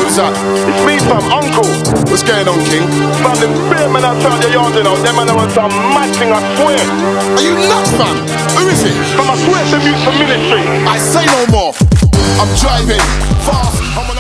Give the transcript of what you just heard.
Who's that? It's me, fam, Uncle. What's going on, King? Fam, the beer man outside your yard, you know. Them man want some mad thing, I swear. Are you nuts, fam? Who is it? Fam, I swear it's the mute for military. I say no more. I'm driving fast. I'm on